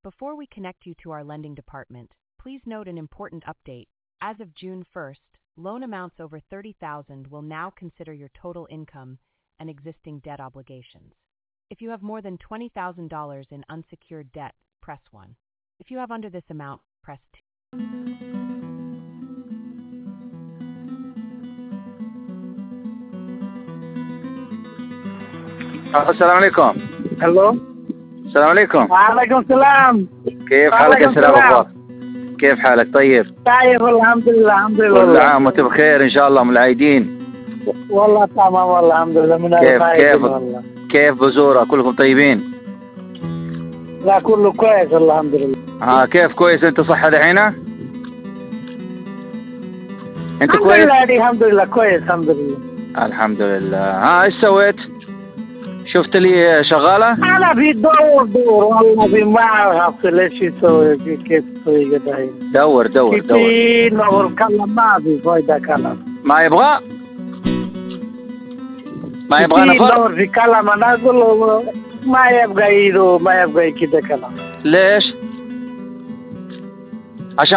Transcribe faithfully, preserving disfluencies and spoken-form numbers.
Before we connect you to our lending department, please note an important update. As of June first, loan amounts over thirty thousand dollars will now consider your total income and existing debt obligations. If you have more than twenty thousand dollars in unsecured debt, press one. If you have under this amount, press two. السلام عليكم. الو السلام عليكم. وعليكم السلام. كيف حالك يا سلام أخبار؟ كيف حالك؟ طيب طيب الحمد لله الحمد لله. كل عام وانت بخير ان شاء الله من العايدين. والله تمام والله الحمد لله من كيف كيف والله. كيف بزورة؟ كلكم طيبين؟ لا كله كويس الحمد لله. ها كيف كويس انت صحة دحين؟ انت الحمد كويس؟ لله الحمد لله كويس الحمد لله. الحمد لله. ها ايش سويت؟ شفت لي شغالة؟ أنا في دور دور والله في ما أعرف ليش يسوي كيف يسوي كده. دور دور دور. كتير نور كلام ما في فايدة كلام. ما يبغى؟ ما يبغى كتير نفر؟ نور في كلام أنا أقول له ما يبغى يدو ما يبغى كده كلام. ليش؟